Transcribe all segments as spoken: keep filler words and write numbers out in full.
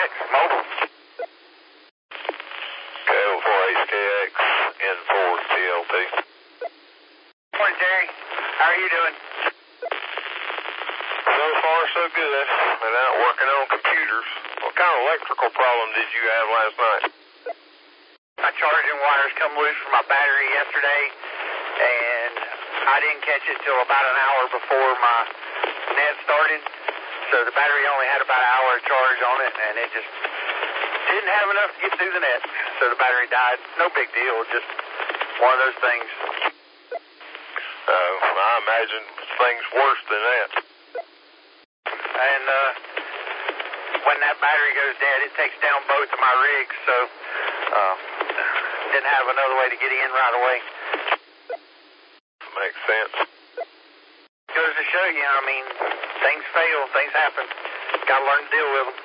X, mobile. K L four H K X, N four T L P. Morning, Terry. How are you doing? So far, so good. Been out working on computers. What kind of electrical problem did you have last night? My charging wires come loose from my battery yesterday, and I didn't catch it till about an hour before my net started. So the battery only had about an hour of charge on it, and it just didn't have enough to get through the net. So the battery died. No big deal, just one of those things. Uh, I imagine things worse than that. And uh, when that battery goes dead, it takes down both of my rigs, so uh, didn't have another way to get in right away. Makes sense. Goes to show you, I mean, things fail, things happen. Got to learn to deal with them.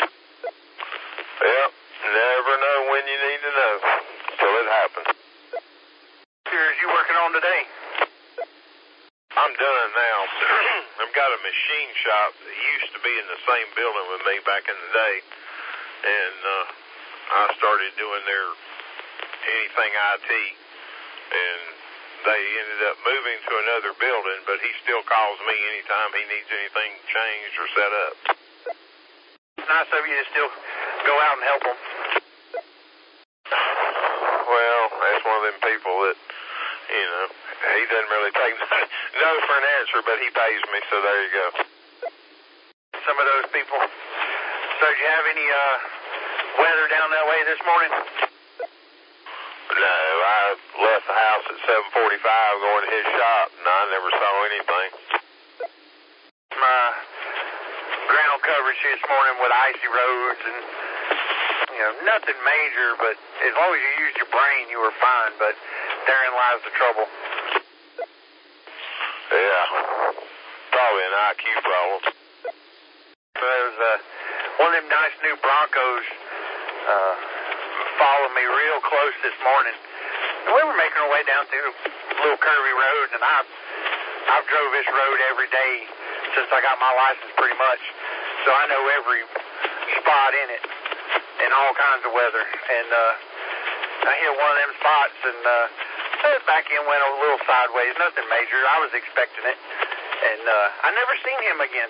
Yep, never know when you need to know till it happens. Here's you working on today? I'm done now. I've got a machine shop that used to be in the same building with me back in the day, and uh, I started doing their anything I T, and they ended up moving to another building, but he still calls me anytime he needs anything changed or set up. It's nice of you to still go out and help them. Well, that's one of them people that, you know, he doesn't really take no for an answer, but he pays me, so there you go. Some of those people. So did you have any uh, weather down that way this morning? No, I left the house at seven forty-five going to his shop, and I never saw anything. My ground coverage this morning with icy roads and, you know, nothing major, but as long as you used your brain, you were fine, but therein lies the trouble. Yeah, probably an I Q problem. There was uh, one of them nice new Broncos uh, followed me real close this morning. And we were making our way down through a little curvy road, and I, I've drove this road every day since I got my license pretty much. So I know every spot in it in all kinds of weather. And uh, I hit one of them spots and uh, set back in, went a little sideways, nothing major. I was expecting it. And uh, I never seen him again.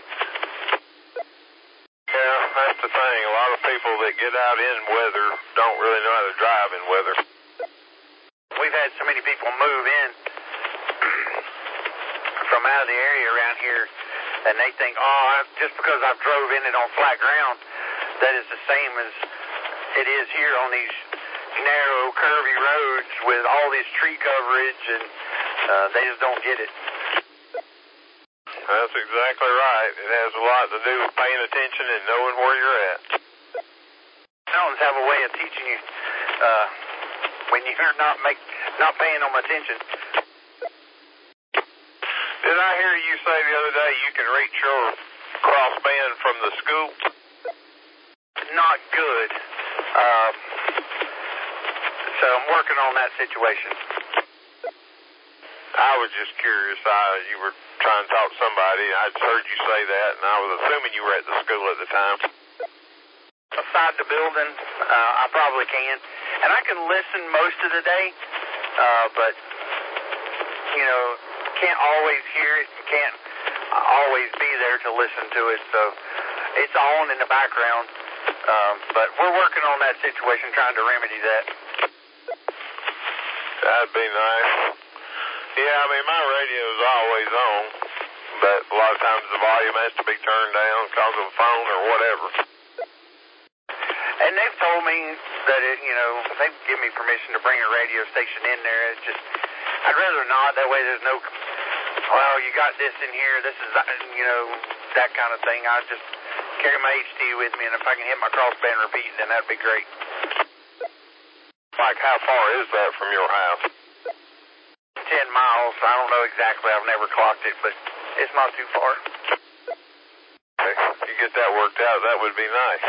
Yeah, that's the thing. A lot of people that get out in weather don't really know how to drive in weather. We've had so many people move in from out of the area around here, and they think, oh, I, just because I've drove in it on flat ground, that is the same as it is here on these narrow, curvy roads with all this tree coverage, and uh, they just don't get it. That's exactly right. It has a lot to do with paying attention and knowing where you're at. Mountains have a way of teaching you uh, when you're not make not paying them attention. Did I hear you say the other day you can reach your crossband from the school? Not good. Um, so I'm working on that situation. I was just curious. I, you were trying to talk to somebody. I just heard you say that, and I was assuming you were at the school at the time. Outside the building, uh, I probably can. And I can listen most of the day, uh, but, you know, can't always hear it. Can't always be there to listen to it. So it's on in the background. Um, but we're working on that situation, trying to remedy that. That'd be nice. Yeah, I mean, my radio's always on, but a lot of times the volume has to be turned down because of a phone or whatever. And they've told me that, it, you know, they've given me permission to bring a radio station in there. It's just, I'd rather not. That way there's no, well, you got this in here, this is, you know, that kind of thing. I just carry my H D with me, and if I can hit my crossband repeat, then that'd be great. Like, how far is that from your house? Ten miles. I don't know exactly. I've never clocked it, but it's not too far. Okay. If you get that worked out, that would be nice.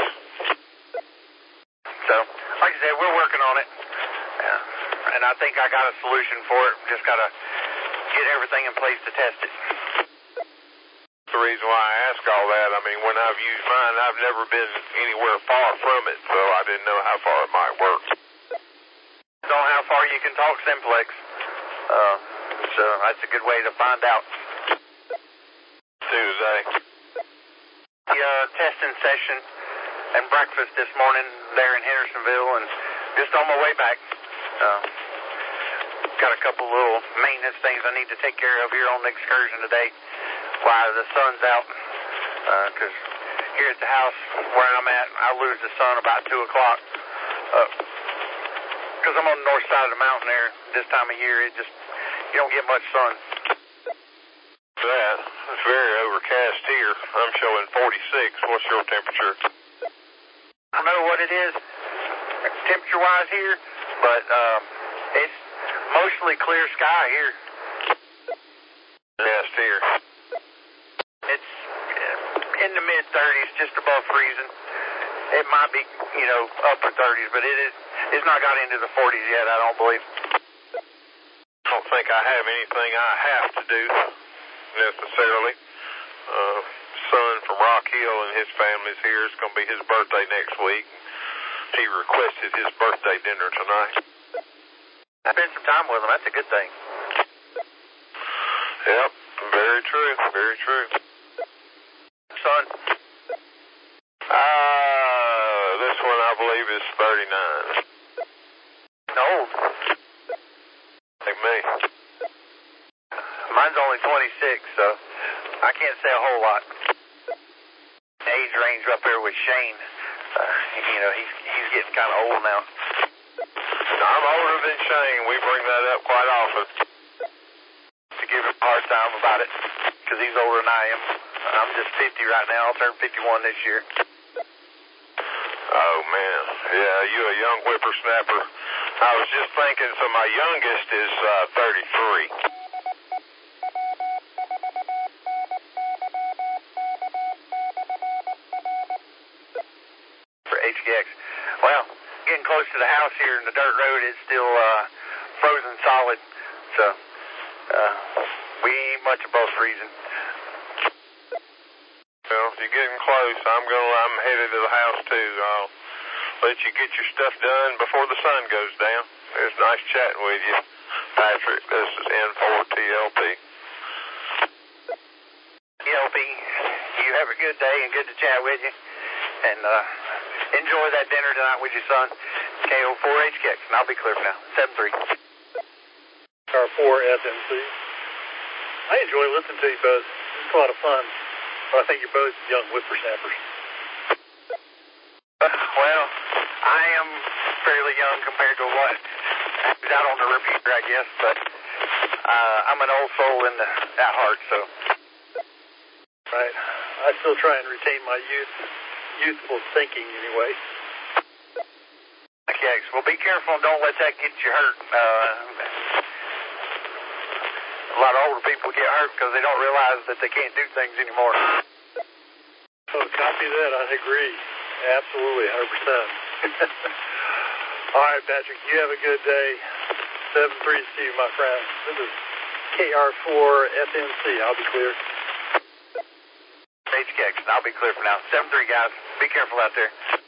So, like I said, we're working on it. Yeah. And I think I got a solution for it. Just got to get everything in place to test it. the reason why I ask all that. I mean, when I've used mine, I've never been anywhere far from it, so I didn't know how far it might work. Don't know how far you can talk simplex. Uh, so that's a good way to find out. Tuesday. The uh, testing session and breakfast this morning there in Hendersonville, and just on my way back. Uh, got a couple little maintenance things I need to take care of here on the excursion today while the sun's out. Because uh, here at the house where I'm at, I lose the sun about two o'clock. Because uh, I'm on the north side of the mountain there this time of year. It just, you don't get much sun. That. It's very overcast here. I'm showing forty-six. What's your temperature? I don't know what it is temperature-wise here, but um, it's mostly clear sky here. Yes, here. It's in the mid-thirties, just above freezing. It might be, you know, upper thirties, but it is, it's not got into the forties yet, I don't believe. I don't think I have anything I have to do, necessarily. Uh, son from Rock Hill and his family's here. It's going to be his birthday next week. He requested his birthday dinner tonight. Spend some time with him. That's a good thing. Yep, very true, very true. Son? Uh, this one I believe is thirty-nine. Old. Like me. Mine's only twenty-six, so I can't say a whole lot. Age range up there with Shane. Uh, you know, he's he's getting kind of old now. I'm older than Shane. We bring that up quite often. To give him a hard time about it, because he's older than I am. I'm just fifty right now. I'll turn fifty-one this year. Oh, man. Yeah, you a young whippersnapper. I was just thinking, so my youngest is uh, thirty-three. For H K X. Well, getting close to the house here in the dirt road, it's still uh, frozen solid. So, uh, we ain't much above freezing. Well, if you're getting close, I'm going. I'm headed to the house too. I'll let you get your stuff done before the sun goes down. It was nice chatting with you, Patrick. This is N four T L P. T L P, you have a good day and good to chat with you. And uh, enjoy that dinner tonight with your son. K O four H K X, and I'll be clear for now. seven three. R four F M C. I enjoy listening to you both. It's a lot of fun. But I think you're both young whippersnappers. Uh, well, I am fairly young compared to what is out on the repeater, I guess. But uh, I'm an old soul in the, at heart, so. Right. I still try and retain my youth, youthful thinking anyway. Okay, well, be careful and don't let that get you hurt. Uh, a lot of older people get hurt because they don't realize that they can't do things anymore. Oh, copy that. I agree. Absolutely, one hundred percent. All right, Patrick, you have a good day. seven three to you, my friend. This is K R four F M C. I'll be clear. H K X, I'll be clear for now. seven three, guys. Be careful out there.